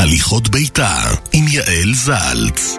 הליכות ביתה עם יעל זלץ.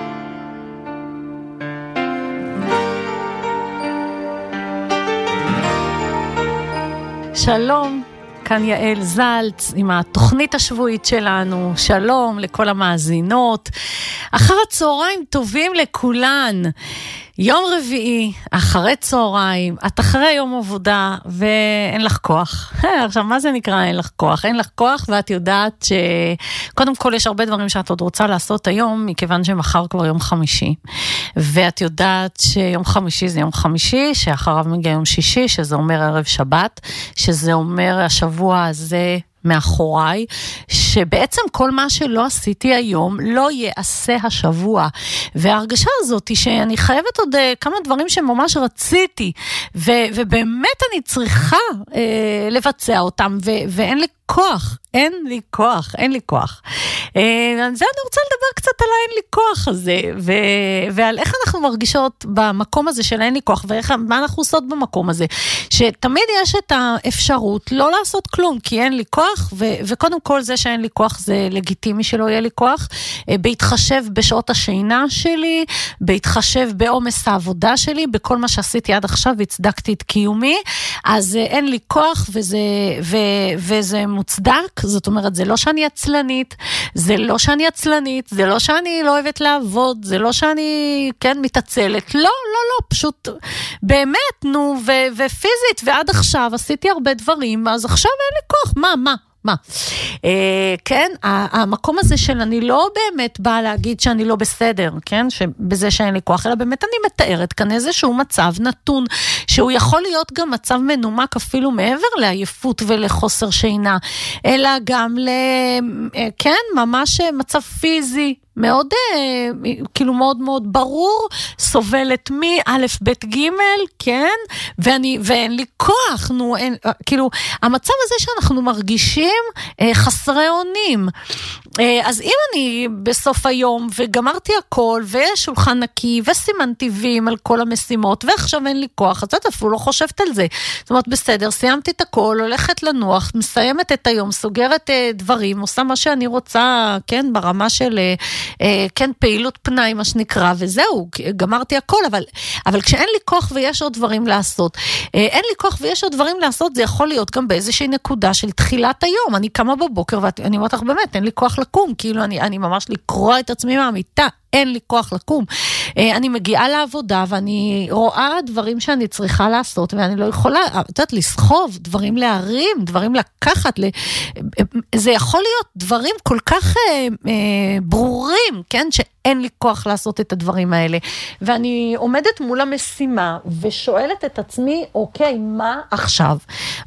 שלום, כאן יעל זלץ עם התוכנית השבועית שלנו. שלום לכל המאזינות. אחר הצהריים טובים לכולן. יום רביעי, אחרי צהריים, את אחרי יום עבודה ואין לך כוח. עכשיו, מה זה נקרא אין לך כוח? אין לך כוח ואת יודעת שקודם כל יש הרבה דברים שאת עוד רוצה לעשות היום, מכיוון שמחר כבר יום חמישי. ואת יודעת שיום חמישי זה יום חמישי, שאחריו מגיע יום שישי, שזה אומר ערב שבת, שזה אומר השבוע הזה מאחוריי, שבעצם כל מה שלא עשיתי היום לא יעשה השבוע, וההרגשה הזאת היא שאני חייבת עוד כמה דברים שממש רציתי, ובאמת אני צריכה לבצע אותם, ואין לי כוח, אין לי כוח. זה אני רוצה לדבר קצת על האין לי כוח הזה, ועל איך אנחנו מרגישות במקום הזה של אין לי כוח, ומה אנחנו עושות במקום הזה, שתמיד יש את האפשרות לא לעשות כלום, כי אין לי כוח, וקודם כל זה שאין לי כוח זה לגיטימי שלא יהיה לי כוח, בהתחשב בשעות השינה שלי, בהתחשב בעומס העבודה שלי, בכל מה שעשיתי עד עכשיו והצדקתי את קיומי, אז אין לי כוח וזה מוצדק. זאת אומרת, זה לא שאני עצלנית, זה לא שאני לא אוהבת לעבוד, זה לא שאני מתעצלת, לא, פשוט באמת, ופיזית, ועד עכשיו עשיתי הרבה דברים, אז עכשיו אין לי כוח, מה? כן, המקום הזה של אני לא באמת באה להגיד שאני לא בסדר, כן, שבזה שאין לי כוח, אלא באמת אני מתארת כאן איזשהו מצב נתון, שהוא יכול להיות גם מצב מנומק אפילו מעבר לעייפות ולחוסר שינה, אלא גם כן, ממש מצב פיזי, מאוד, כאילו מאוד מאוד ברור, סובלת א' ב' ג', כן, ואין לי כוח, כאילו, המצב הזה שאנחנו מרגישים חסרי אונים, אז אם אני בסוף היום וגמרתי הכל, ויש שולחן נקי, וסימנתי ווים על כל המשימות, ועכשיו אין לי כוח, אז את אפילו לא חושבת על זה. זאת אומרת, בסדר, סיימתי את הכל, הולכת לנוח, מסיימת את היום, סוגרת דברים, עושה מה שאני רוצה, כן, ברמה של, כן, פעילות פנאי, מה שנקרא, וזהו, גמרתי הכל, אבל כשאין לי כוח ויש עוד דברים לעשות, אין לי כוח ויש עוד דברים לעשות, זה יכול להיות גם באיזושהי נקודה של תחילת היום. אני קמה בבוקר, ואני אומרת לך באמת, אין לי כוח לקום, כאילו אני ממש לקרוא את עצמי מהמיטה, אין לי כוח לקום. אני מגיעה לעבודה, ואני רואה דברים שאני צריכה לעשות, ואני לא יכולה, את יודעת, לסחוב, דברים להרים, דברים לקחת, זה יכול להיות דברים כל כך ברורים, כן, שאין לי כוח לעשות את הדברים האלה. ואני עומדת מול המשימה, ושואלת את עצמי, אוקיי, מה עכשיו?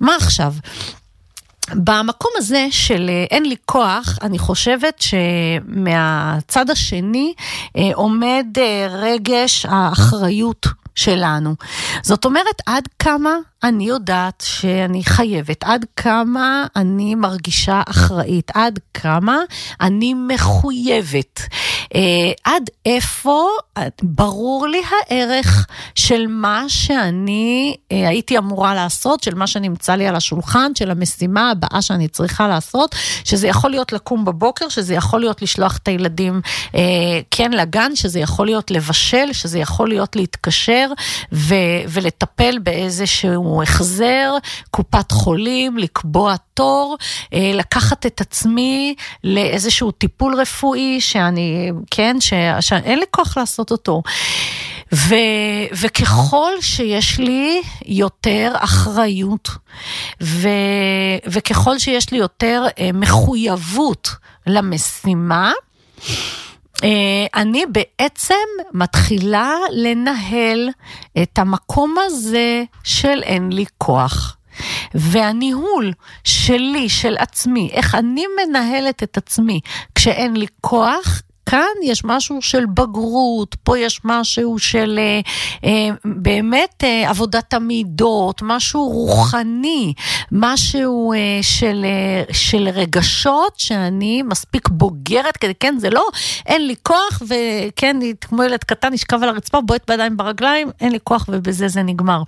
במקום הזה של אין לי כוח, אני חושבת שמהצד השני עומד רגש האחריות שלנו. זאת אומרת, עד כמה אני יודעת שאני חייבת, עד כמה אני מרגישה אחראית, עד כמה אני מחויבת, עד איפה ברור לי הערך של מה שאני הייתי אמורה לעשות, של מה שנמצא לי על השולחן, של המשימה הבאה שאני צריכה לעשות, שזה יכול להיות לקום בבוקר, שזה יכול להיות לשלוח את הילדים כן לגן, שזה יכול להיות לבשל, שזה יכול להיות להתקשר ולטפל באיזשהו החזר, קופת חולים, לקבוע תור, לקחת את עצמי לאיזשהו טיפול רפואי שאני, כן, שאין לי כוח לעשות אותו. וככל שיש לי יותר אחריות, וככל שיש לי יותר מחויבות למשימה, אני בעצם מתחילה לנהל את המקום הזה של אין לי כוח. והניהול שלי, של עצמי, איך אני מנהלת את עצמי כשאין לי כוח, כאן יש משהו של בגרות, פה יש משהו של באמת עבודת המידות, משהו רוחני, משהו של רגשות שאני מספיק בוגרת, כדי כן, זה לא, אין לי כוח, וכן, כמו ילד קטן, נשכב על הרצפה, בועט בידיים ברגליים, אין לי כוח, ובזה זה נגמר.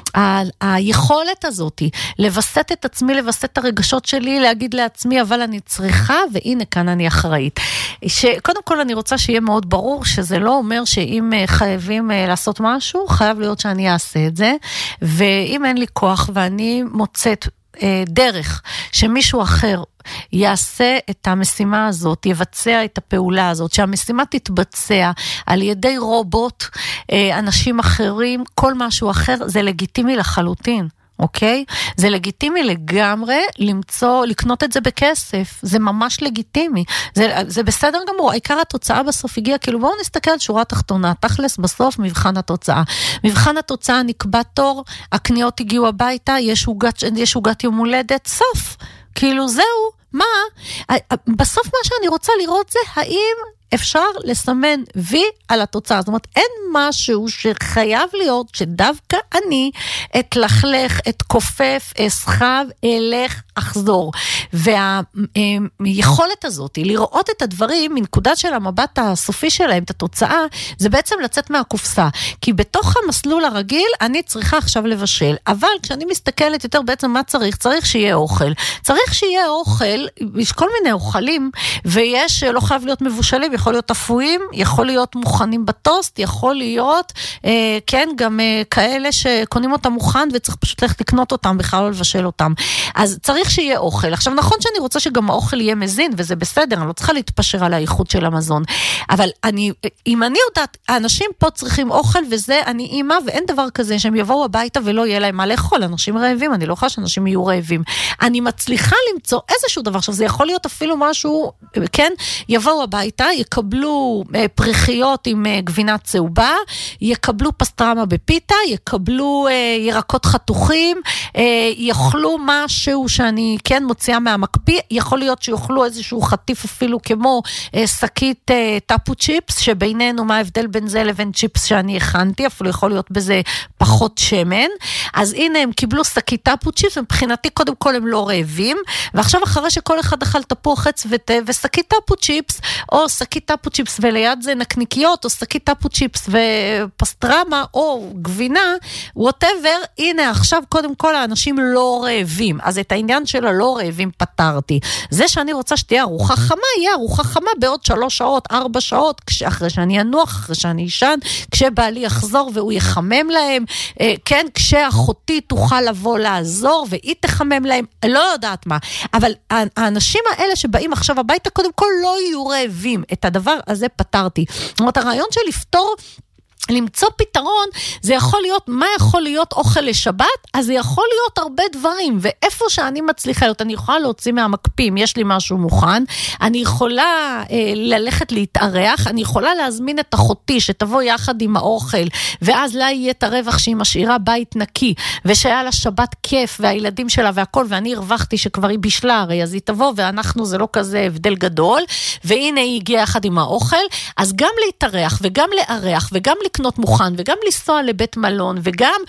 היכולת הזאת, לבסט את עצמי, לבסט את הרגשות שלי, להגיד לעצמי, אבל אני צריכה, והנה כאן אני אחראית. שקודם כל אני רוצה שיהיה מאוד ברור, שזה לא אומר שאם חייבים לעשות משהו, חייב להיות שאני אעשה את זה, ואם אין לי כוח, ואני מוצאת דרך שמישהו אחר יעשה את המשימה הזאת, יבצע את הפעולה הזאת, שהמשימה תתבצע על ידי רובוט, אנשים אחרים, כל משהו אחר, זה לגיטימי לחלוטין. אוקיי? זה לגיטימי לגמרי לקנות את זה בכסף. זה ממש לגיטימי. זה בסדר גמור. העיקר התוצאה בסוף הגיעה, כאילו בואו נסתכל על שורה תחתונה. תכלס בסוף מבחן התוצאה. מבחן התוצאה נקבע תור, הקניות הגיעו הביתה, יש עוגת יום הולדת, סוף. כאילו זהו, מה? בסוף מה שאני רוצה לראות זה האם אפשר לסמן וי על התוצאה. זאת אומרת, אין משהו שחייב להיות שדווקא אני אתלכלך, אתכופף, אסחב, אלך, אחזור. והיכולת הזאת, לראות את הדברים מנקודת של המבט הסופי שלהם, את התוצאה, זה בעצם לצאת מהקופסה. כי בתוך המסלול הרגיל, אני צריכה עכשיו לבשל. אבל כשאני מסתכלת יותר בעצם מה צריך, צריך שיהיה אוכל. צריך שיהיה אוכל, יש כל מיני אוכלים, ויש, לא חייב להיות מבושלים, יכול להיות אפויים, יכול להיות מוכנים בטוסט, יכול להיות, כן, גם כאלה שקונים אותם מוכן, וצריך פשוט ללכת לקנות אותם, בכלל לא לבשל אותם. אז צריך שיהיה אוכל. עכשיו, נכון שאני רוצה שגם האוכל יהיה מזין, וזה בסדר, אני לא צריכה להתפשר על האיכות של המזון, אבל אם אני יודעת, האנשים פה צריכים אוכל, וזה אני אימא, ואין דבר כזה שהם יבואו הביתה ולא יהיה להם מה לאכול, אנשים רעבים, אני לא יכולה שאנשים יהיו רעבים. אני מצליחה למצוא איזשהו דבר, עכשיו זה יכול להיות אפילו משהו, כן, יבואו הביתה, יקבלו פריחיות עם גבינה צהובה, יקבלו פסטרמה בפיתה, יקבלו ירקות חתוכים, יאכלו משהו שאני כן מוציאה מהמקפיא, יכול להיות שיאכלו איזשהו חטיף אפילו כמו שקית טאפו צ'יפס, שבינינו מה ההבדל בין זה לבין צ'יפס שאני הכנתי, אפילו יכול להיות בזה פחות שמן, אז הנה הם קיבלו שקית טאפו צ'יפס, מבחינתי קודם כל הם לא רעבים, ועכשיו אחרי שכל אחד אכל תפוח עץ ושקית טאפו צ'יפס, או שקית טאפו צ'יפס וליד זה נקניקיות, או שקית טאפו צ'יפס ופסטרמה, או גבינה, whatever, הנה עכשיו קודם כל האנשים לא רעבים, אז את העניין של הלא רעבים פתרתי. זה שאני רוצה שתהיה ארוחה חמה, יהיה ארוחה חמה בעוד 3 שעות, 4 שעות, אחרי שאני אנוח, אחרי שאני אישן, כשבעלי יחזור והוא יחמם להם, כן, כשאחותי תוכל לבוא לעזור, והיא תחמם להם, לא יודעת מה, אבל האנשים האלה שבאים עכשיו הביתה, קודם כל לא יהיו רעבים, את הדבר הזה פתרתי. זאת אומרת, הרעיון של לפתור, למצוא פתרון, זה יכול להיות, מה יכול להיות אוכל לשבת? אז זה יכול להיות הרבה דברים, ואיפה שאני מצליחה להיות, אני יכולה להוציא מהמקפים, יש לי משהו מוכן, אני יכולה ללכת להתארח, אני יכולה להזמין את אחותי, שתבוא יחד עם האוכל, ואז לה יהיה את הרווח שהיא משאירה בית נקי, ושהיה לה שבת כיף, והילדים שלה והכל, ואני הרווחתי שכבר היא בשלה, הרי אז היא תבוא, ואנחנו זה לא כזה הבדל גדול, והנה היא הגיעה יחד עם האוכל, אז גם להתארח, וגם לארח, וגם לקנות מוכן, וגם לנסוע לבית מלון, וגם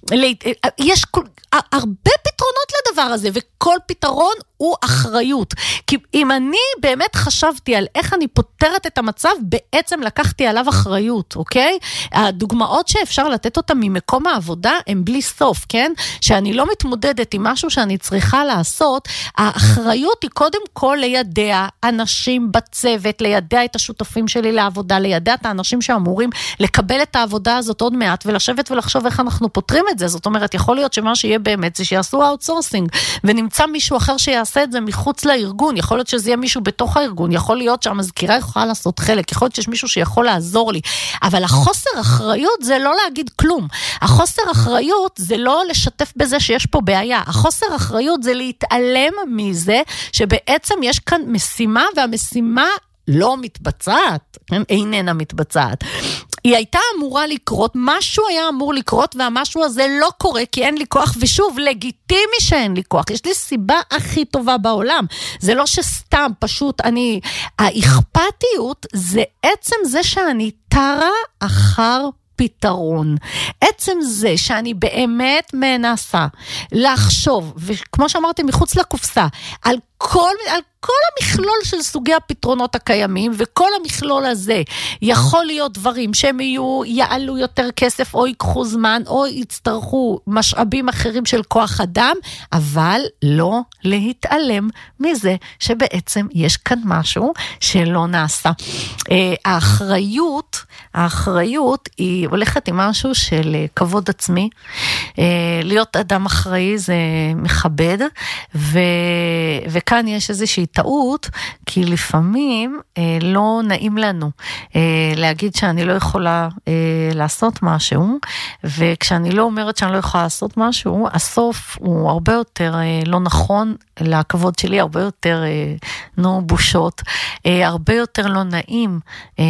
יש הרבה פתרונות לדבר הזה, וכל פתרון הוא אחריות. כי אם אני באמת חשבתי על איך אני פותרת את המצב, בעצם לקחתי עליו אחריות, אוקיי? הדוגמאות שאפשר לתת אותם ממקום העבודה, הם בלי סוף, כן? שאני לא מתמודדת עם משהו שאני צריכה לעשות, האחריות היא קודם כל לידע אנשים בצוות, לידע את השותפים שלי לעבודה, לידע את האנשים שאמורים לקבל את העבודה הזאת עוד מעט, ולשבת ולחשוב איך אנחנו פותרים את זה. זאת אומרת, יכול להיות שמה שיהיה באמת זה שיעשו אאוטסורסינג, ונמצא מישהו אחר שיעשה את זה מחוץ לארגון, יכול להיות שזה יהיה מישהו בתוך הארגון, יכול להיות שהמזכירה יכולה לעשות חלק, יכול להיות שיש מישהו שיכול לעזור לי, אבל החוסר אחריות זה לא להגיד כלום, החוסר אחריות זה לא לשתף בזה שיש פה בעיה, החוסר אחריות זה להתעלם מזה, שבעצם יש כאן משימה, והמשימה לא מתבצעת, כן? איננה מתבצעת. היא הייתה אמורה לקרות, משהו היה אמור לקרות, והמשהו הזה לא קורה, כי אין לי כוח, ושוב, לגיטימי שאין לי כוח. יש לי סיבה הכי טובה בעולם. זה לא שסתם, פשוט האכפתיות זה עצם זה שאני תרה אחר פתרון. עצם זה שאני באמת מנסה לחשוב, וכמו שאמרתי, מחוץ לקופסה, על כל המכלול של סוגי הפתרונות הקיימים, וכל המכלול הזה יכול להיות דברים שהם יעלו יותר כסף, או ייקחו זמן, או יצטרכו משאבים אחרים של כוח אדם, אבל לא להתעלם מזה שבעצם יש כאן משהו שלא נעשה. האחריות היא הולכת עם משהו של כבוד עצמי, להיות אדם אחראי זה מכבד, וכאן יש איזושהי טעות, כי לפעמים לא נעים לנו להגיד שאני לא יכולה לעשות משהו, וכשאני לא אומרת שאני לא יכולה לעשות משהו, הסוף הוא הרבה יותר לא נכון לכבוד שלי, הרבה יותר בושות, הרבה יותר לא נעים,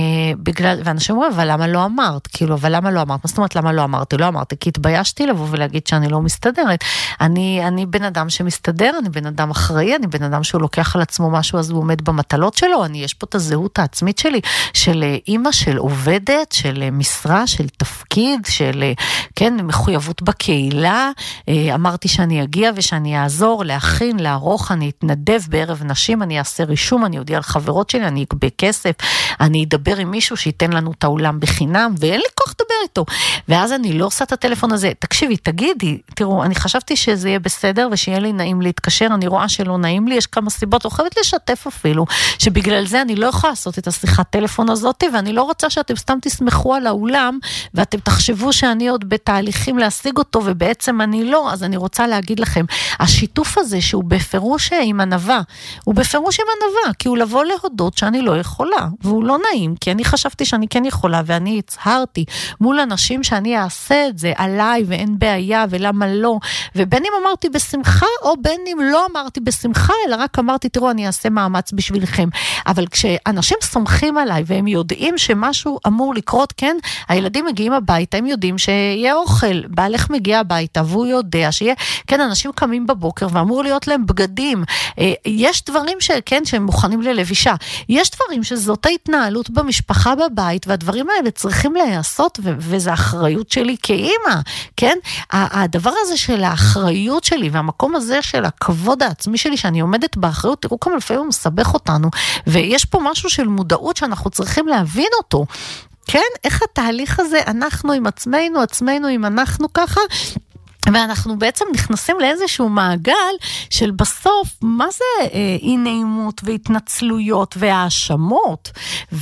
ואנשים אומרים, אבל למה לא אמרת? כאילו, אבל למה לא אמרת? מה זאת אומרת, למה לא אמרתי? לא אמרתי, כי התביישתי לבוא ולהגיד שאני לא מסתדרת. אני בן אדם שמסתדר, אני בן אדם אחראי, אני בן אדם שהוא לוקח על עצמו משהו, אז הוא עומד במטלות שלו, יש פה את הזהות העצמית שלי, של אימא, של עובדת, של משרה, של תפקיד, של, כן, מחויבות בקהילה, אמרתי שאני אגיע ושאני אעזור, להכין, לערוך, אני אתנדב בערב נשים, אני אעשה רישום, אני אודיע על חברות שלי, אני אקבה כסף, אני אדבר עם מישהו שייתן לנו את האולם בחינם, ואין לי כוח לדבר איתו, ואז אני לא עושה את הטלפון הזה, תקשיבי, תגידי, תראו, אני חשבתי שזה יהיה בסדר, ושיהיה לי נעים להתקשר, אני רואה שלא נעים לי, יש כמה סיבות, לא חייבת לשתף אפילו, שבגלל זה אני לא יכולה לעשות את השיחת טלפון הזאת, ואני לא רוצה שאתם סתם תסמכו על האולם, ואתם תחשבו שאני עוד בתהליכים להשיג אותו, ובעצם אני לא, אז אני רוצה להגיד לכם, השיתוף הזה שהוא בפירוש עם ענווה, הוא בפירוש עם ענווה, כי הוא לבוא להודות שאני לא יכולה, והוא לא נעים, כי אני חשבתי שאני כן יכולה, ואני הצהרתי מול אנשים שאני אעשה את זה עליי, ואין בעיה, ולמה לא, ובין אם אמרתי בשמחה, או בין אם לא אמרתי בשמחה, אלא רק אמרתי, תראו, אני אעשה מאמץ בשבילכם, אבל כשאנשים סומכים עליי, והם יודעים שמשהו אמור לקרות, כן, הילדים מגיעים הביתה, הם יודעים שיהיה אוכל, בעלך מגיע הביתה, והוא יודע שיהיה, כן, אנשים קמים בבוקר, ואמור להיות להם בגדים, יש דברים שכן, שהם מוכנים ללבישה, יש דברים שזאת ההתנהלות במשפחה בבית, והדברים האלה צריכים להיעשות, וזה האחריות שלי כאימא, כן, הדבר הזה של האחריות שלי, והמקום הזה של הכבוד העצמי שלי, שאני עומדת באחריות, תראו כמה לפעמים הוא מסבך אותנו, ויש פה משהו של מודעות שאנחנו צריכים להבין אותו, כן, איך התהליך הזה, אנחנו עם עצמנו עם אנחנו ככה, ואנחנו בעצם נכנסים לאיזשהו מעגל של בסוף, מה זה אי נעימות והתנצלויות והאשמות,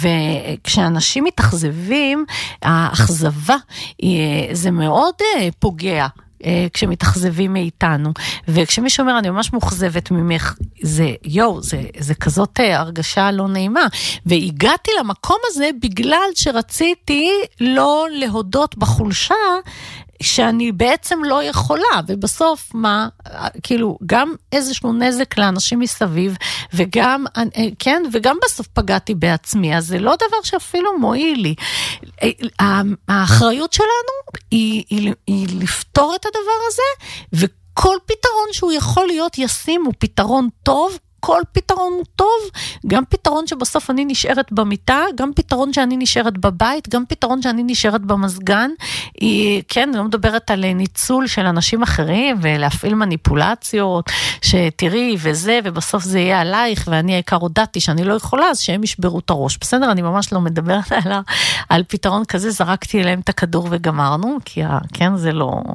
וכשאנשים מתאכזבים, האכזבה זה מאוד פוגע, כשמתאכזבים מאיתנו, וכשמישהו אומר אני ממש מוכזבת ממך, זה כזאת הרגשה לא נעימה, והגעתי למקום הזה בגלל שרציתי לא להודות בחולשה שאני בעצם לא יכולה, ובסוף מה, כאילו, גם איזשהו נזק לאנשים מסביב, וגם, כן, וגם בסוף פגעתי בעצמי, אז זה לא דבר שאפילו מועיל לי. האחריות שלנו היא לפתור את הדבר הזה, וכל פתרון שהוא יכול להיות ישים הוא פתרון טוב, כל פתרון הוא טוב, גם פתרון שבסוף אני נשארת במיטה, גם פתרון שאני נשארת בבית, גם פתרון שאני נשארת במסגן, כן, לא מדברת על ניצול של אנשים אחרים, ולהפעיל מניפולציות, שתראי וזה, ובסוף זה יהיה עלייך, ואני העיקר הודעתי שאני לא יכולה, אז שהם ישברו את הראש. בסדר, אני ממש לא מדברת על פתרון כזה, זרקתי אליהם את הכדור וגמרנו, כי כן, זה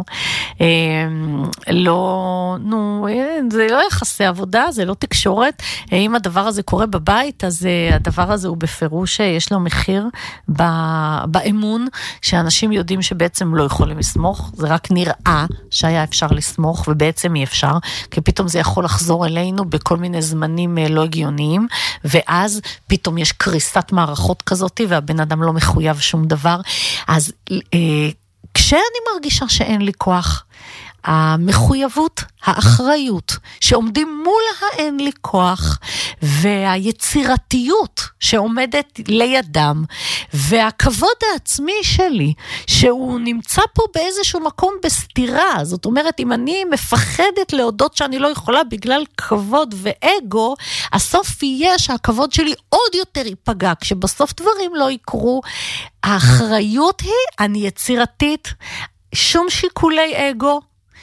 זה לא יחסי עבודה, זה לא תקשורת, אם הדבר הזה קורה בבית, אז הדבר הזה הוא בפירוש יש לו מחיר באמון, שאנשים יודעים שבעצם לא יכולים לסמוך, זה רק נראה שהיה אפשר לסמוך, ובעצם אי אפשר, כי פתאום זה יכול לחזור אלינו בכל מיני זמנים לא הגיוניים, ואז פתאום יש קריסת מערכות כזאת, והבן אדם לא מחויב שום דבר, אז כשאני מרגישה שאין לי כוח, המחויבות, האחריות, שעומדים מול האין לי כוח, והיצירתיות שעומדת לידם, והכבוד העצמי שלי, שהוא נמצא פה באיזשהו מקום בסתירה. זאת אומרת, אם אני מפחדת להודות שאני לא יכולה בגלל כבוד ואגו, הסוף יהיה שהכבוד שלי עוד יותר ייפגע, כשבסוף דברים לא יקרו. האחריות היא, אני יצירתית, שום שיקולי אגו,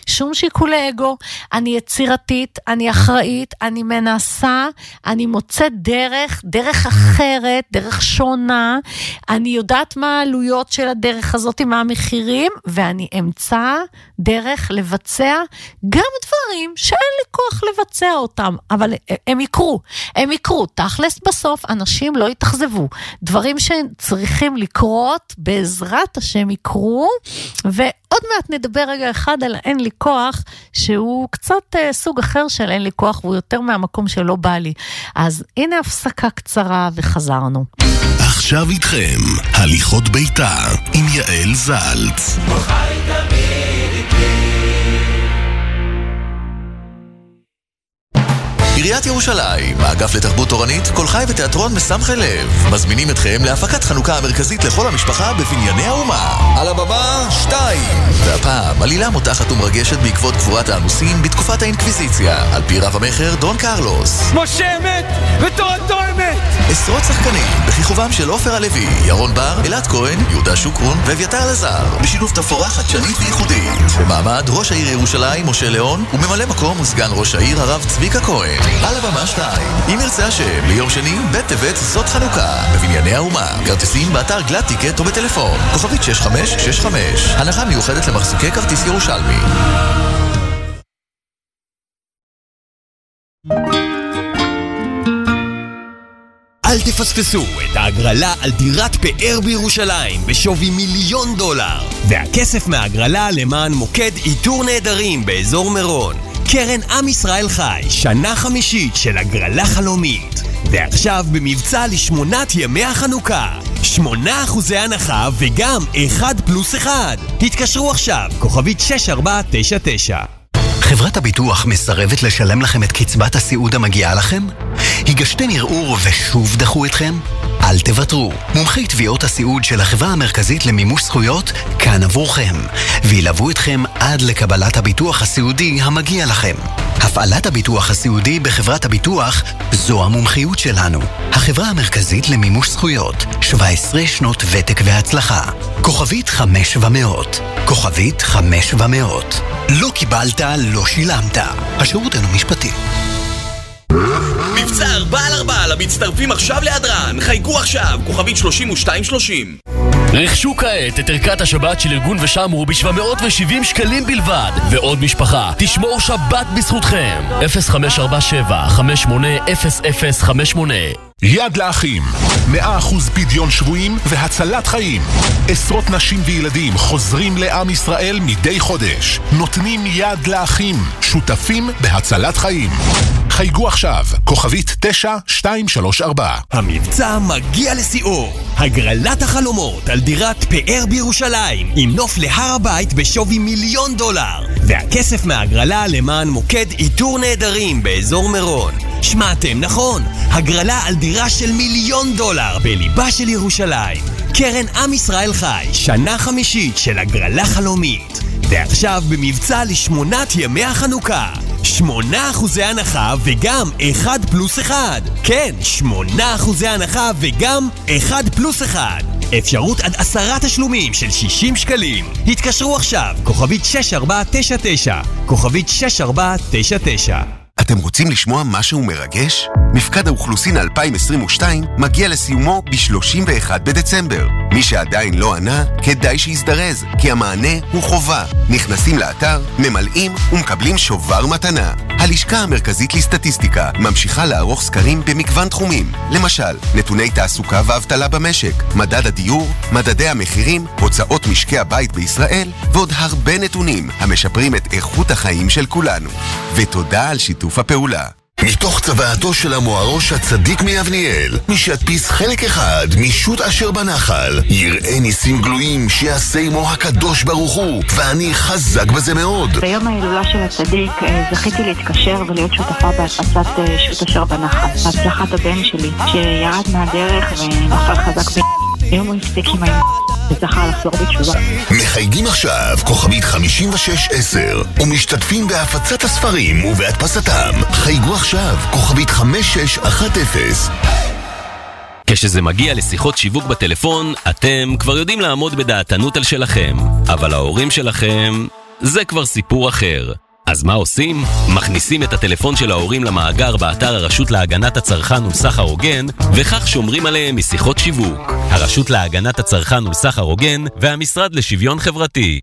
אני יצירתית, אני אחראית, אני מנסה, אני מוצאת דרך אחרת, דרך שונה, אני יודעת מה העלויות של הדרך הזאת, מה המחירים, ואני אמצא דרך לבצע גם דברים שאין לי כוח לבצע אותם, אבל הם יקרו, תכלס בסוף אנשים לא יתאכזבו, דברים שצריכים לקרות, בעזרת השם יקרו, ועוד מעט נדבר רגע אחד על אין לי כוח, שהוא קצת סוג אחר של אין לי כוח, והוא יותר מהמקום שלא בא לי. אז הנה הפסקה קצרה וחזרנו. עכשיו איתכם, הליכות ביתה עם יעל זלץ. עיריית ירושלים, האגף לתרבות תורנית, כל חי ותיאטרון מסמכי לב, מזמינים אתכם להפקת חנוכה המרכזית לכל המשפחה בבנייני האומה. על הבמה 2. והפעם עלילה מותחת ומרגשת בעקבות גבורת האנוסים בתקופת האינקוויזיציה, על פי רב המחר דון קרלוס. משה אמת ותורתו אמת. עשרות שחקנים בכיכובם של עופר הלוי, ירון בר, אלעד כהן, יהודה שוקרון ואביתר לזר, בשילוב תפאורה חדשנית וייחודית. במעמד ראש העיר ירושלים משה ליאון, וממלא מקום וסגן ראש העיר הרב צביקה כהן. על הבמה 2. אם ירצה השם, ביום שני, ב' טבת, זאת חנוכה, בבנייני האומה. כרטיסים באתר גלת טיקט או בטלפון. כוכבית 6565. הנחה מיוחדת למחזיקי כרטיס ירושלמי. אל תפספסו את ההגרלה על דירת פאר בירושלים בשווי $1,000,000, והכסף מההגרלה למען מוקד איתור נהדרים באזור מירון. קרן עם ישראל חי, שנה 5 של הגרלה חלומית, ועכשיו במבצע ל8 ימי החנוכה, 8% הנחה וגם 1+1. התקשרו עכשיו, כוכבית 6499. חברת הביטוח מסרבת לשלם לכם את קצבת הסיעוד המגיעה לכם? הגשתם ערעור ושוב דחו אתכם? אל תוותרו. מומחי תביעות הסיעוד של החברה המרכזית למימוש זכויות כאן עבורכם, וילוו אתכם עד לקבלת הביטוח הסיעודי המגיע לכם. הפעלת הביטוח הסיעודי בחברת הביטוח זו המומחיות שלנו. החברה המרכזית למימוש זכויות, 17 שנות ותק והצלחה. כוכבית 500. כוכבית 500. לא קיבלת, לא שילמת. השירות אינו משפטי. מבצע 4x4 למצטרפים עכשיו להדרן. חייגו עכשיו, כוכבית 3230. רכשו כעת את ערכת השבת של ארגון ושמרו ב$770 בלבד, ועוד משפחה תשמור שבת בזכותכם. 0547-580058. יד לאחים, 100% פדיון שבויים והצלת חיים. עשרות נשים וילדים חוזרים לעם ישראל מדי חודש. נותנים יד לאחים, שותפים בהצלת חיים. חייגו עכשיו, כוכבית 9234. המבצע מגיע לסיאור. הגרלת החלומות על דירת פאר בירושלים, עם נוף להר הבית בשווי $1,000,000, והכסף מהגרלה למען מוקד איתור נהדרים באזור מירון. שמעתם נכון, הגרלה על דירה של $1,000,000 בליבה של ירושלים. קרן עם ישראל חי, שנה 5 של הגרלה חלומית, ועכשיו במבצע ל8 ימי החנוכה, 8% הנחה וגם 1+1. כן, 8% הנחה וגם 1+1. אפשרות עד 10 תשלומים של $60. התקשרו עכשיו, כוכבית 6499. כוכבית 6499. אתם רוצים לשמוע משהו מרגש? מפקד האוכלוסין 2022 מגיע לסיומו ב-31 בדצמבר. מי שעדיין לא ענה, כדאי שיזדרז, כי המענה הוא חובה. נכנסים לאתר, ממלאים ומקבלים שובר מתנה. הלשכה המרכזית לסטטיסטיקה ממשיכה לערוך סקרים במגוון תחומים. למשל, נתוני תעסוקה ואבטלה במשק, מדד הדיור, מדדי המחירים, הוצאות משקי הבית בישראל, ועוד הרבה נתונים המשפרים את איכות החיים של כולנו. ותודה על שיתוף הפעולה. מתוך צוואתו של המוארוש הצדיק מיבניאל, מי שידפיס חלק אחד משוט אשר בנחל, יראה ניסים גלויים שיעשה עמו הקדוש ברוך הוא, ואני חזק בזה מאוד. ביום ההילולה של הצדיק זכיתי להתקשר ולהיות שותפה בהפצת שוט אשר בנחל. בהצלחת הבן שלי שירד מהדרך ונפל חזק היום הוא הפסיק עם וזכה לחזור בתשובה. מחייגים עכשיו כוכבית 5610 ומשתתפים בהפצת הספרים ובהדפסתם. חייגו עכשיו כוכבית 5610. כשזה מגיע לשיחות שיווק בטלפון, אתם כבר יודעים לעמוד בדעתנות על שלכם, אבל ההורים שלכם זה כבר סיפור אחר. אז מה עושים? מכניסים את הטלפון של ההורים למאגר באתר הרשות להגנת הצרכן ולסחר הוגן, וכך שומרים עליהם משיחות שיווק. הרשות להגנת הצרכן ולסחר הוגן והמשרד לשוויון חברתי.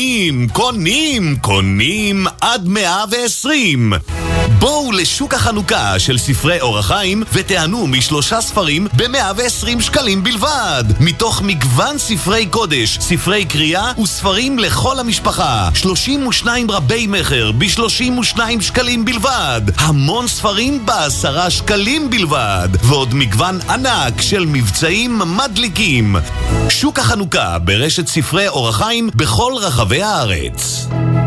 קונים עד 120. בואו לשוק החנוכה של ספרי אור החיים ותענו מ3 ספרים ב-120 שקלים בלבד. מתוך מגוון ספרי קודש, ספרי קריאה וספרים לכל המשפחה. 32 רבי מחר ב-32 שקלים בלבד. המון ספרים ב10 שקלים בלבד. ועוד מגוון ענק של מבצעים מדליקים. שוק החנוכה ברשת ספרי אור החיים בכל רחבי הארץ.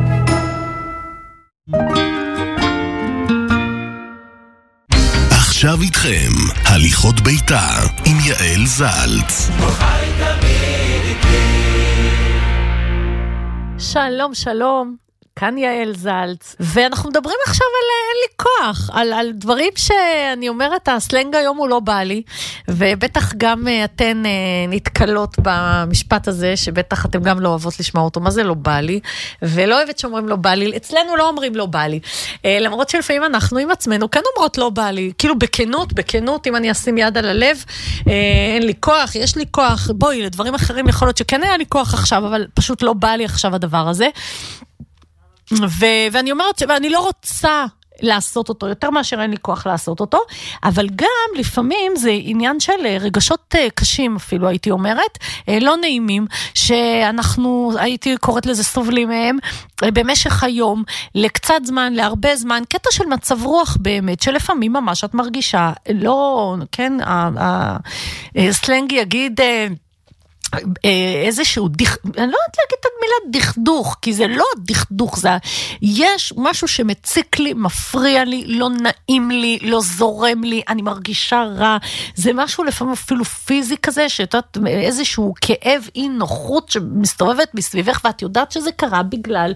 עכשיו איתכם, הליכות ביתר עם יעל זלץ. שלום, שלום. כאן יעל זלץ, ואנחנו מדברים עכשיו על אין לי כוח, על דברים שאני אומרת, הסלנג היום הוא לא בא לי, ובטח גם אתן נתקלות במשפט הזה, שבטח אתם גם לא אוהבות לשמוע אותו, מה זה לא בא לי, ולא אוהבת שאומרים לא בא לי, אצלנו לא אומרים לא בא לי, למרות שלפעמים אנחנו עם עצמנו, כאן אומרות לא בא לי, כאילו בכנות, אם אני אשים יד על הלב, אין לי כוח, יש לי כוח, בואי, לדברים אחרים יכול להיות שכן היה לי כוח עכשיו, אבל פשוט לא בא לי עכשיו הדבר הזה, ואני אומרת שאני לא רוצה לעשות אותו, יותר מאשר אין לי כוח לעשות אותו, אבל גם לפעמים זה עניין של רגשות קשים אפילו, הייתי אומרת, לא נעימים, שאנחנו, הייתי קוראת לזה סובלים מהם, במשך היום, לקצת זמן, להרבה זמן, קטע של מצב רוח באמת, שלפעמים ממש את מרגישה, לא, כן, הסלנג יגיד, איזשהו אני לא יודעת להגיד את המילה דכדוך, כי זה לא דכדוך, זה יש משהו שמציק לי, מפריע לי, לא נעים לי, לא זורם לי, אני מרגישה רע, זה משהו לפעמים אפילו פיזי כזה, שאת איזשהו כאב, אי נוחות שמסתובבת מסביבך, ואת יודעת שזה קרה בגלל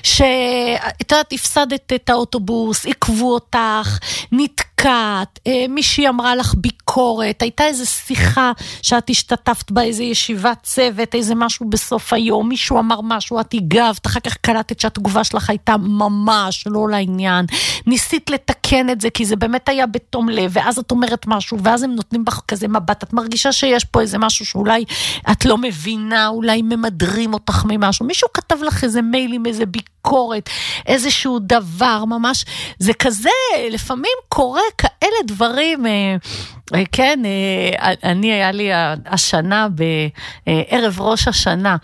שאת הפסדת את האוטובוס, עקבו אותך, נתקעת, מישהי אמרה לך ביקורת, הייתה איזו שיחה שאת השתתפת בה, איזו ישיבת צוות, איזה משהו בסוף היום, מישהו אמר משהו, את הגבת, אחר כך קלטת שהתגובה שלך הייתה ממש לא לעניין, ניסית לתקן את זה, כי זה באמת היה בתום לב, ואז את אומרת משהו, ואז הם נותנים בך כזה מבט, את מרגישה שיש פה איזה משהו שאולי את לא מבינה, אולי ממדרים אותך ממשהו, מישהו כתב לך איזה מיילים, איזה ביקורת, איזשהו דבר, ממש, זה כזה, לפעמים קורה כאלה דברים, כן, אני היה לי השנה בערב ראש השנה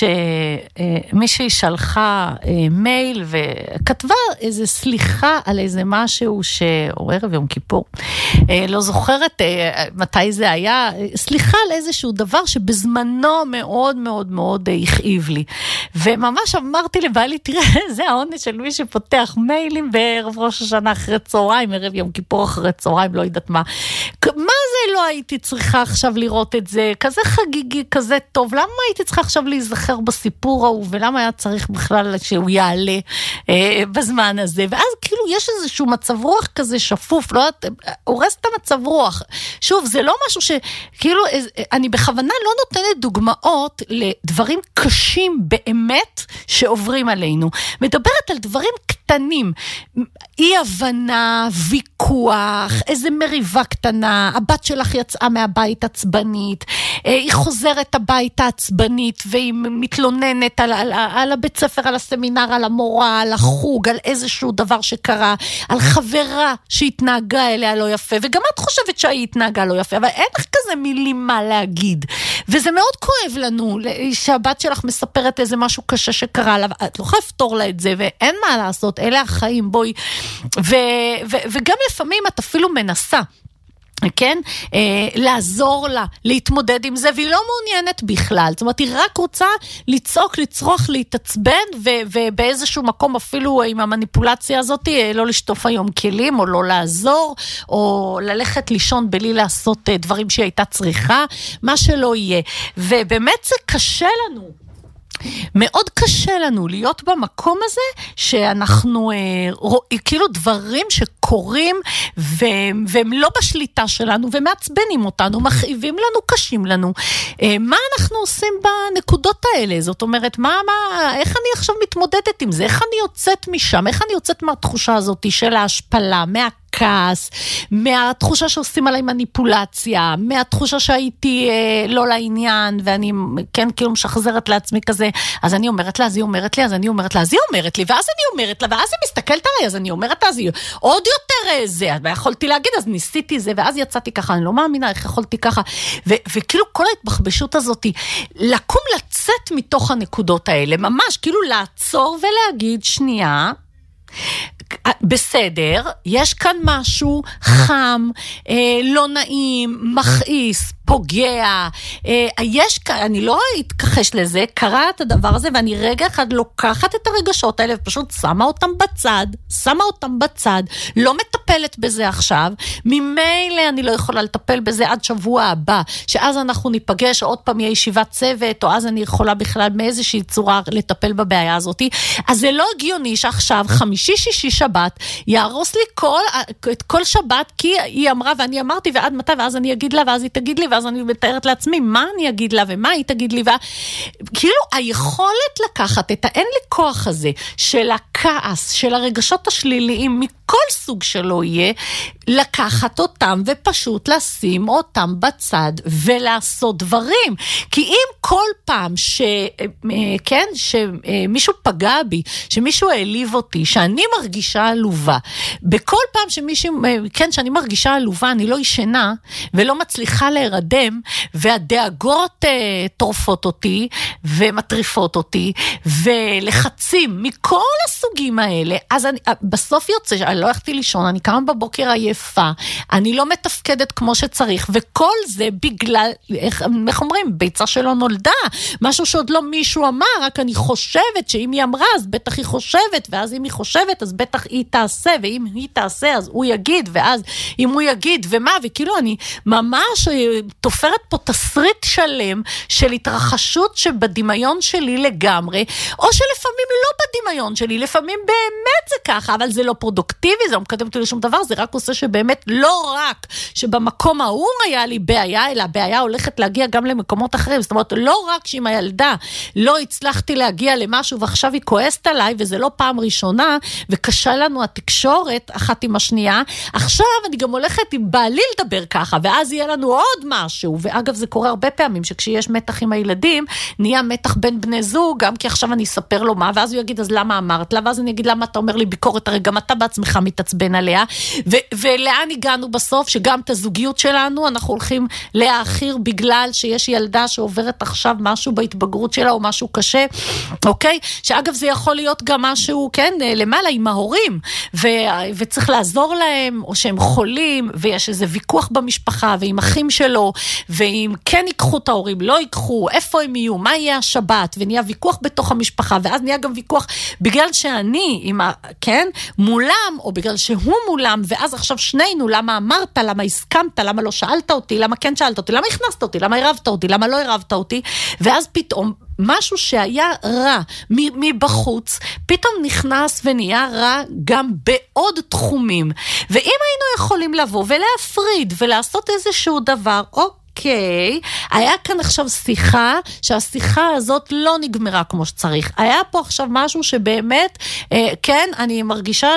שמישהי שלחה מייל וכתבה איזה סליחה על איזה משהו שהוא ערב יום כיפור, לא זוכרת מתי זה היה, סליחה על איזשהו דבר שבזמנו מאוד מאוד מאוד הכאיב לי, וממש אמרתי לבעלי, תראה, זה העונש של מי שפותח מיילים בערב ראש השנה אחרי צהריים, ערב יום כיפור אחרי צהריים, לא יודעת מה זה לא הייתי צריכה עכשיו לראות את זה, כזה חגיגי, כזה טוב, למה הייתי צריכה עכשיו להיזכר בסיפור ההוא, ולמה היה צריך בכלל שהוא יעלה בזמן הזה, ואז כאילו יש איזשהו מצב רוח כזה שפוף, לא, הורס את המצב רוח, שוב, זה לא משהו שכאילו, אני בכוונה לא נותנת דוגמאות לדברים קשים באמת שעוברים עלינו, מדברת על דברים קטנים, אי הבנה, ויכוח, איזה מריבה קטנה, הבת שלך יצאה מהבית עצבנית, היא חוזרת הביתה עצבנית, והיא מתלוננת על הבית ספר, על הסמינר, על המורה, על החוג, על איזשהו דבר שקרה, על חברה שהתנהגה אליה לא יפה, וגם את חושבת שהיא התנהגה לא יפה, אבל אין לך כזה מילים מה להגיד, וזה מאוד כואב לנו, שהבת שלך מספרת איזה משהו קשה שקרה לה, את לא יכולה לפתור לה את זה, ואין מה לעשות, אלה החיים, בואי. וגם לפעמים את אפילו מנסה, כן? לעזור לה, להתמודד עם זה, והיא לא מעוניינת בכלל. זאת אומרת, היא רק רוצה לצעוק, לצרוח, להתעצבן, ובאיזשהו מקום אפילו עם המניפולציה הזאת, לא לשטוף היום כלים, או לא לעזור, או ללכת לישון בלי לעשות דברים שהיא הייתה צריכה, מה שלא יהיה. ובאמת זה קשה לנו. מאוד קשה לנו להיות במקום הזה שאנחנו כאילו דברים שקורים והם לא בשליטה שלנו ומעצבנים אותנו, מכאיבים לנו, קשים לנו. מה אנחנו עושים בנקודות האלה? זאת אומרת, איך אני עכשיו מתמודדת עם זה? איך אני יוצאת משם? איך אני יוצאת מהתחושה הזאת של ההשפלה, מהכעס, מהתחושה שעושים עליי מניפולציה, מהתחושה שהייתי לא לעניין, ואני כן כאילו משחזרת לעצמי כזה, אז אני אומרת לה, אז היא אומרת לי, אז אני אומרת לה, אז היא אומרת לי, ואז אני אומרת לה, ואז היא מסתכלת עליי, אז אני אומרת לה, אז היא עוד יותר זה, ויכולתי להגיד, אז ניסיתי זה, ואז יצאתי ככה, אני לא מאמינה איך יכולתי ככה, וכאילו כל ההתבחבשות הזאת, לקום לצאת מתוך הנקודות האלה, ממש כאילו לעצור ולהגיד, שנייה, בסדר, יש כאן משהו חם, לא נעים, מכעיס, פוגע, אני לא אתכחש לזה, קרה את הדבר הזה, ואני רגע אחד לוקחת את הרגשות האלה, ופשוט שמה אותם בצד, לא מטפלת בזה עכשיו, ממילא אני לא יכולה לטפל בזה עד שבוע הבא, שאז אנחנו ניפגש, עוד פעם יהיה ישיבת צוות, או אז אני יכולה בכלל מאיזושהי צורה לטפל בבעיה הזאת, אז זה לא הגיוני שעכשיו, חמישי, שישי, שבת, יהרוס לי את כל שבת, כי היא אמרה ואני אמרתי, ועד מתי, ואז אני אגיד לה, ואז היא תגיד לי, ואז אני מתארת לעצמי מה אני אגיד לה ומה היא תגיד לי, כאילו היכולת לקחת את האין לי כוח הזה של הכעס, של הרגשות השליליים מכל סוג שלא יהיה, לקחת אותם ופשוט לשים אותם בצד ולעשות דברים. כי אם כל פעם שמישהו פגע בי, שמישהו העליב אותי, שאני מרגישה עלובה, בכל פעם שאני מרגישה עלובה, אני לא ישנה ולא מצליחה להירדם, והדאגות טורפות אותי ומטריפות אותי, ולחצים מכל הסוגים האלה, אז בסוף יוצא, אני לא הלכתי לישון, אני קמה בבוקר עייפה, אני לא מתפקדת כמו שצריך, וכל זה בגלל, איך אומרים, ביצה שלא נולדה, משהו שעוד לא מישהו אמר, רק אני חושבת שאם היא אמרה, אז בטח היא חושבת, ואז אם היא חושבת, אז בטח היא תעשה, ואם היא תעשה, אז הוא יגיד, ואז אם הוא יגיד, ומה, וכאילו אני ממש תופרת פה תסריט שלם, של התרחשות שבדמיון שלי לגמרי, או שלפעמים לא בדמיון שלי, לפעמים באמת זה ככה, אבל זה לא פרודוקטיבי, זה לא מקדם אותי לשום דבר, זה רק עושה שבאמת לא רק שבמקום ההוא היה לי בעיה, אלא הבעיה הולכת להגיע גם למקומות אחרים, זאת אומרת, לא רק שעם הילדה לא הצלחתי להגיע למשהו, ועכשיו היא כועסת עליי, וזה לא פעם ראשונה, וקשה לנו התקשורת אחת עם השנייה, עכשיו אני גם הולכת עם בעלי לדבר ככה, ואז יהיה לנו עוד משהו, ואגב זה קורה הרבה פעמים, שכשיש מתח עם הילדים, נהיה מתח בין בני זוג, גם כי עכשיו אני אספר לו מה, ואז הוא יגיד, אז למה אמרת לה, ואז אני אגיד, למה אתה אומר לי ביקורת, הרי גם אתה בעצמך מתעצבן עליה, ולאן הגענו בסוף, שגם את הזוגיות שלנו, אנחנו הולכים להאחיר, בגלל שיש ילדה שעוברת עכשיו משהו בהתבגרות שלה, או משהו קשה, אוקיי? שאגב זה יכול להיות גם משהו, כן, למעלה עם ההורים, וצריך לעזור להם, או שהם חולים, ויש איזה ויכוח במשפחה, ועם אחים שלו, ואם כן ייקחו את ההורים, לא ייקחו, איפה הם יהיו, מה יהיה השבת, ונהיה ויכוח בתוך המשפחה, ואז נהיה גם ויכוח, בגלל שאני, כן, מולם, או בגלל שהוא מולם, ואז עכשיו שנינו, למה אמרת, למה הסכמת, למה לא שאלת אותי, למה כן שאלת אותי, למה הכנסת אותי, למה הרבת אותי, למה לא הרבת אותי, ואז פתאום, משהו שהיה רע מבחוץ, פתאום נכנס ונהיה רע גם בעוד תחומים. ואם היינו יכולים לבוא ולהפריד ולעשות איזשהו דבר, אוקיי, היה כאן עכשיו שיחה, שהשיחה הזאת לא נגמרה כמו שצריך. היה פה עכשיו משהו שבאמת, כן, אני מרגישה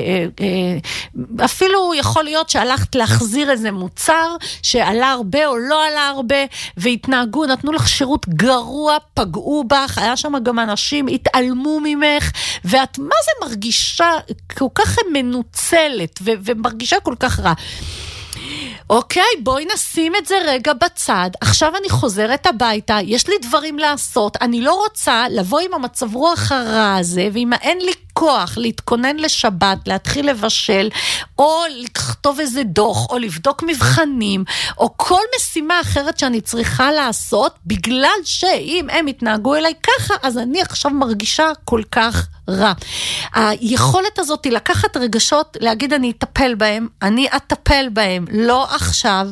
שאפילו יכול להיות שהלכת להחזיר איזה מוצר, שעלה הרבה או לא עלה הרבה, והתנהגו, נתנו לך שירות גרוע, פגעו בך, היה שם גם אנשים, התעלמו ממך, ואת מה זה מרגישה כל כך מנוצלת, ומרגישה כל כך רע. אוקיי, בואי נשים את זה רגע בצד, עכשיו אני חוזרת הביתה, יש לי דברים לעשות, אני לא רוצה לבוא עם המצב רוח הרע הזה, ואם אין לי כוח להתכונן לשבת, להתחיל לבשל, או לכתוב איזה דוח, או לבדוק מבחנים, או כל משימה אחרת שאני צריכה לעשות, בגלל שאם הם יתנהגו אליי ככה, אז אני עכשיו מרגישה כל כך רע. היכולת הזאת היא לקחת רגשות, להגיד אני אטפל בהם, אני אטפל בהם, לא עכשיו,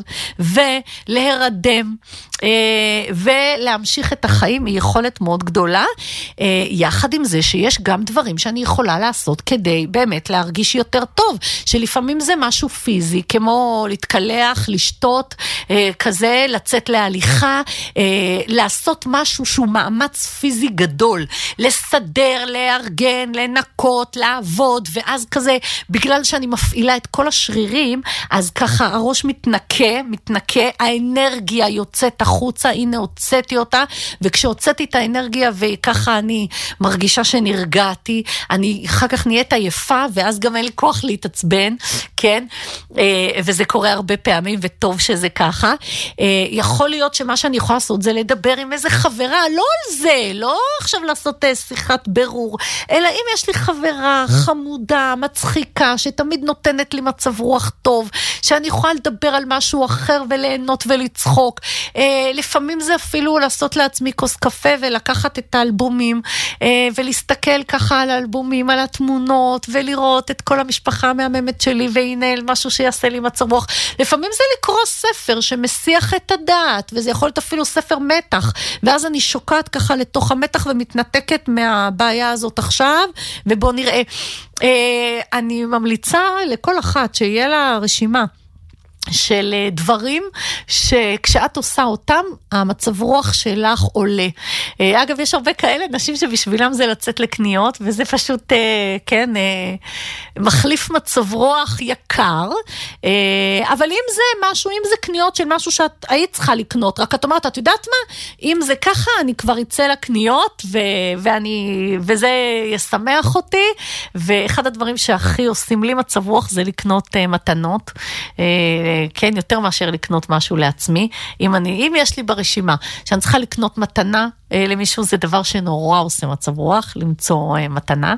ולהרדם, ולהמשיך את החיים, היא יכולת מאוד גדולה, יחד עם זה שיש גם דברים שאני יכולה לעשות כדי באמת להרגיש יותר טוב, שלפעמים זה משהו פיזי, כמו להתקלח, לשתות, כזה, לצאת להליכה, לעשות משהו שהוא מאמץ פיזי גדול, לסדר, לארגן, לנקות, לעבוד, ואז כזה, בגלל שאני מפעילה את כל השרירים, אז ככה הראש מתנקה, האנרגיה יוצאת החוצה, הנה הוצאתי אותה, וכשהוצאתי את האנרגיה וככה אני מרגישה שנרגעתי, אני אחר כך נהיית עייפה, ואז גם אין לי כוח להתעצבן, כן? וזה קורה הרבה פעמים, וטוב שזה ככה. יכול להיות שמה שאני יכולה לעשות זה לדבר עם איזה חברה, לא על זה, לא עכשיו לעשות שיחת ברור, אלא אם יש לי חברה חמודה, מצחיקה, שתמיד נותנת לי מצב רוח טוב, שאני יכולה לדבר על משהו אחר וליהנות ולצחוק. לפעמים זה אפילו לעשות לעצמי כוס קפה ולקחת את האלבומים ולהסתכל ככה על האלבומים, על התמונות ולראות את כל המשפחה המהממת שלי והנה משהו שיעשה לי מצב רוח. לפעמים זה לקרוא ספר שמסיח את הדעת, וזה יכול להיות אפילו ספר מתח, ואז אני שוקעת ככה לתוך המתח ומתנתקת מהבעיה הזאת עכשיו, ובוא נראה. אני ממליצה לכל אחת שיהיה לה רשימה של דברים שכשאת עושה אותם, המצב רוח שלך עולה. אגב, יש הרבה כאלה נשים שבשבילם זה לצאת לקניות, וזה פשוט, כן, מחליף מצב רוח יקר, אבל אם זה משהו, אם זה קניות של משהו שאת היית צריכה לקנות, רק את אומרת, את יודעת מה? אם זה ככה, אני כבר אצא לקניות, וזה ישמח אותי, ואחד הדברים שהכי עושים לי מצב רוח זה לקנות מתנות, כן, יותר מאשר לקנות משהו לעצמי. אם יש לי ברשימה שאני צריכה לקנות מתנה למישהו, זה דבר שנורא עושה מצב רוח, למצוא מתנה.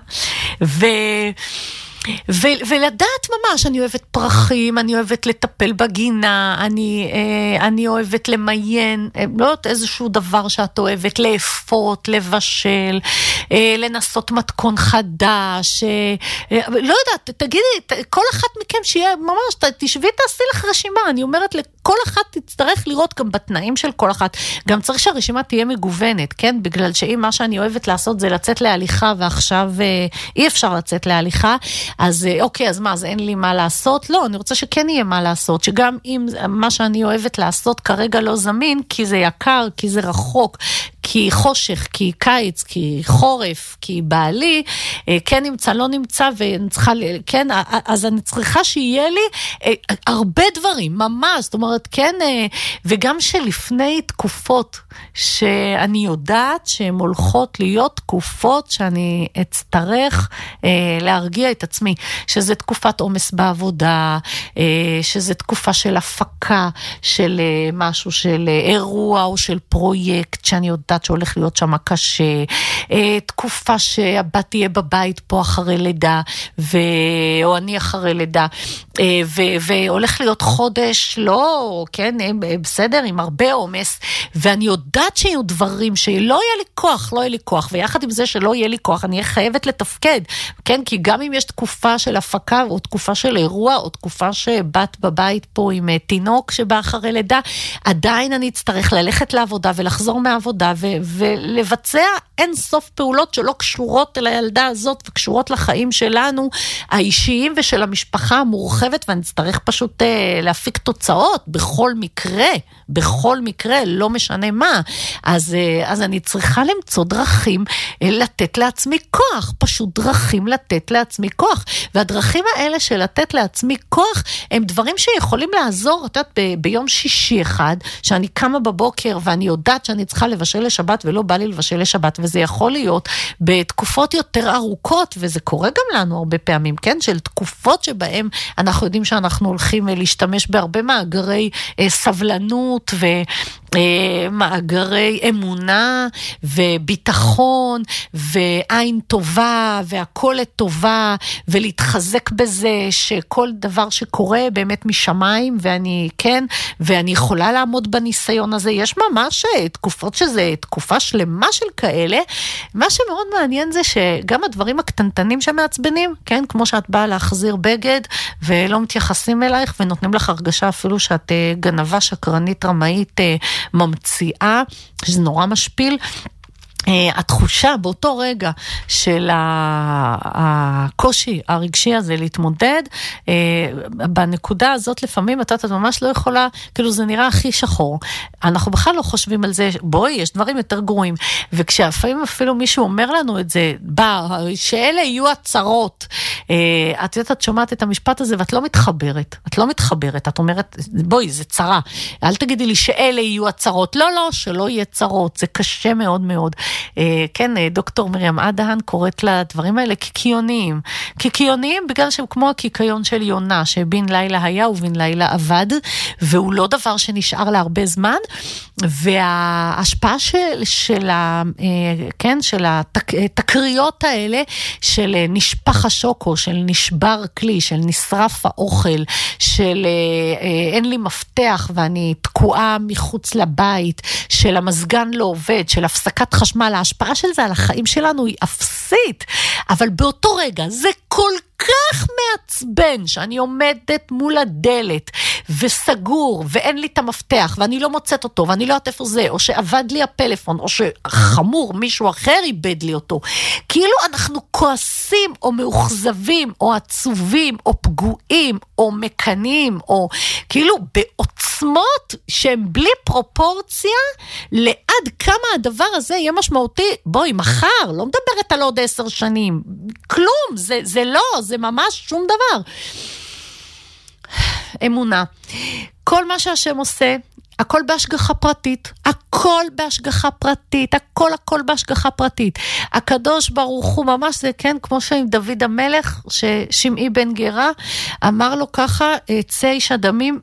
ולדעת ממש, אני אוהבת פרחים, אני אוהבת לטפל בגינה, אני אוהבת למיין, לא יודעת איזשהו דבר שאת אוהבת, לאפות, לבשל, לנסות מתכון חדש, לא יודעת, תגידי, כל אחת מכם שיהיה ממש, תשבי תעשי לך רשימה, אני אומרת לכל אחת תצטרך לראות גם בתנאים של כל אחת, גם צריך שהרשימה תהיה מגוונת, כן? בגלל שאם מה שאני אוהבת לעשות זה לצאת להליכה, ועכשיו אי אפשר לצאת להליכה, אז אוקיי, אז מה, אז אין לי מה לעשות? לא, אני רוצה שכן יהיה מה לעשות, שגם אם מה שאני אוהבת לעשות כרגע לא זמין, כי זה יקר, כי זה רחוק, כי חושך, כי קיץ, כי חורף, כי בעלי, כן נמצא, לא נמצא, וצריכה, כן, אז אני צריכה שיהיה לי הרבה דברים, ממש, זאת אומרת, כן, וגם שלפני תקופות שאני יודעת שהן הולכות להיות תקופות שאני אצטרך להרגיע את עצמי, שזה תקופת עומס בעבודה, שזה תקופה של הפקה, של משהו, של אירוע או של פרויקט, שאני יודעת שהולך להיות שם קשה, תקופה שהבת תהיה בבית פה אחרי לידה, או אני אחרי לידה, והולך להיות חודש, לא, כן, בסדר, עם הרבה עומס, ואני יודעת שיהיו דברים שלא יהיה לי כוח, לא יהיה לי כוח, ויחד עם זה שלא יהיה לי כוח, אני חייבת לתפקד, כן, כי גם אם יש תקופה של הפקה, או תקופה של אירוע, או תקופה שבת בבית פה עם תינוק שבא אחרי לידה, עדיין אני אצטרך ללכת לעבודה, ולחזור מהעבודה, ולבצע אין סוף פעולות שלא קשורות אל הילדה הזאת, וקשורות לחיים שלנו, האישיים ושל המשפחה המורחבת, ואני אצטרך פשוט להפיק תוצאות, בכל מקרה, לא משנה מה. אז אני צריכה למצוא דרכים לתת לעצמי כוח, פשוט דרכים לתת לעצמי כוח, והדרכים האלה של לתת לעצמי כוח, הם דברים שיכולים לעזור, את יודעת, ביום שישי אחד, שאני קמה בבוקר, ואני יודעת שאני צריכה לבשל לשבת ולא בא לי לבשל לשבת, וזה יכול להיות בתקופות יותר ארוכות, וזה קורה גם לנו הרבה פעמים, כן? של תקופות שבהם אנחנו יודעים שאנחנו הולכים להשתמש בהרבה מאגרי סבלנות ומאגרי אמונה וביטחון ועין טובה והכל לטובה, ולהתחזק בזה שכל דבר שקורה באמת משמיים, ואני יכולה לעמוד בניסיון הזה. יש ממש תקופות שזה תקופה שלמה של כאלה. מה שמאוד מעניין זה שגם הדברים הקטנטנים שמעצבנים, כן, כמו שאת באה להחזיר בגד ולא מתייחסים אלייך ונותנים לך הרגשה אפילו שאת גנבה, שקרנית, רמאית, ממציאה, שזה נורא משפיל. התחושה באותו רגע של הקושי הרגשי הזה להתמודד, בנקודה הזאת לפעמים את ממש לא יכולה, כאילו זה נראה הכי שחור. אנחנו בכלל לא חושבים על זה, בואי, יש דברים יותר גרועים. וכשלפעמים אפילו מישהו אומר לנו את זה, שאלה יהיו הצרות. את יודעת, את שומעת את המשפט הזה ואת לא מתחברת. את לא מתחברת. את אומרת, בואי, זה צרה. אל תגידי לי שאלה יהיו הצרות. לא, שלא יהיה צרות. זה קשה מאוד מאוד. כן, דוקטור מרים אדהן קוראת לדברים האלה כקיוניים. כקיוניים בגלל שהם כמו הקיקיון של יונה, שבין לילה היה ובין לילה עבד, והוא לא דבר שנשאר להרבה זמן, וההשפעה של התקריות האלה, של נשפח השוקו, של נשבר כלי, של נשרף האוכל, של אין לי מפתח ואני תקועה מחוץ לבית, של המזגן לא עובד, של הפסקת חשמל, ההשפעה של זה על החיים שלנו היא אפסית, אבל באותו רגע זה כל כך מעצבן שאני עומדת מול הדלת וסגור ואין לי את המפתח ואני לא מוצאת אותו ואני לא יודעת איפה זה, או שעבד לי הפלאפון, או שחמור מישהו אחר איבד לי אותו. כאילו אנחנו כועסים או מאוכזבים או עצובים או פגועים או מקנים, או כאילו בעוצמות שהן בלי פרופורציה לעד כמה הדבר הזה יהיה משמעותי. בואי, מחר, לא מדברת על עוד 10 שנים, כלום, זה לא, זה ממש שום דבר. אמונה. כל מה שהשם עושה, הכל בהשגחה פרטית, הכל בהשגחה פרטית, הכל בהשגחה פרטית. הקדוש ברוך הוא ממש זה, כן, כמו שעם דוד המלך, ששמעי בן גרה, אמר לו ככה, צא איש הדמים,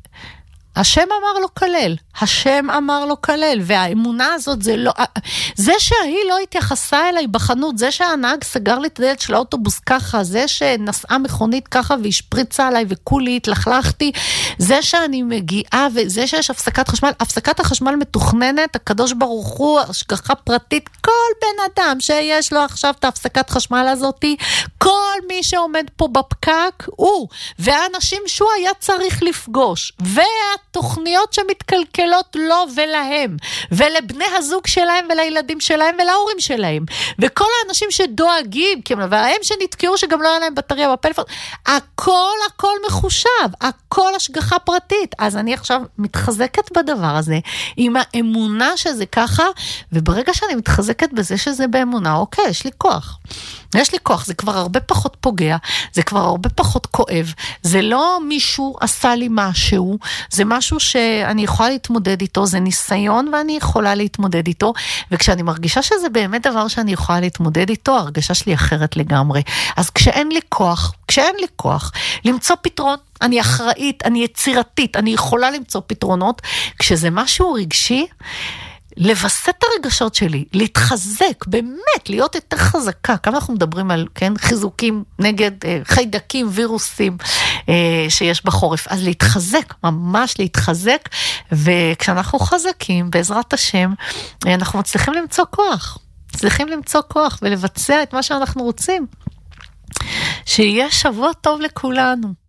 השם אמר לו כלל, השם אמר לו כלל, והאמונה הזאת זה לא, זה שהיא לא התייחסה אליי בחנות, זה שהנהג סגר לי את הדלת של האוטובוס ככה, זה שנסעה מכונית ככה והשפריצה עליי וכולי התלכלכתי, זה שאני מגיעה וזה שיש הפסקת חשמל, הפסקת החשמל מתוכננת, הקדוש ברוך הוא, השגחה פרטית, כל בן אדם שיש לו עכשיו את ההפסקת חשמל הזאת, כל מי שעומד פה בפקק הוא, והאנשים שהוא היה צריך לפגוש, תוכניות שמתקלקלות לו ולהם, ולבני הזוג שלהם ולילדים שלהם ולהורים שלהם, וכל האנשים שדואגים, וההם שנתקעו שגם לא היה להם בטריה בפלאפון, הכל מחושב, הכל השגחה פרטית. אז אני עכשיו מתחזקת בדבר הזה, עם האמונה שזה ככה, וברגע שאני מתחזקת בזה שזה באמונה, אוקיי, יש לי כוח. יש לי כוח, זה כבר הרבה פחות פוגע, זה כבר הרבה פחות כואב, זה לא מישהו עשה לי משהו, זה משהו שאני יכולה להתמודד איתו, זה ניסיון ואני יכולה להתמודד איתו, וכשאני מרגישה שזה באמת דבר שאני יכולה להתמודד איתו, הרגשה שלי אחרת לגמרי. אז כשאין לי כוח למצוא פתרון, אני אחראית, אני יצירתית, אני יכולה למצוא פתרונות, כשזה משהו רגשי, לבסט את הרגשות שלי, להתחזק, באמת, להיות יותר חזקה. כמה אנחנו מדברים על, כן, חיזוקים נגד חיידקים, וירוסים שיש בחורף. אז להתחזק, ממש להתחזק, וכשאנחנו חזקים, בעזרת השם, אנחנו מצליחים למצוא כוח. מצליחים למצוא כוח ולבצע את מה שאנחנו רוצים. שיהיה שבוע טוב לכולנו.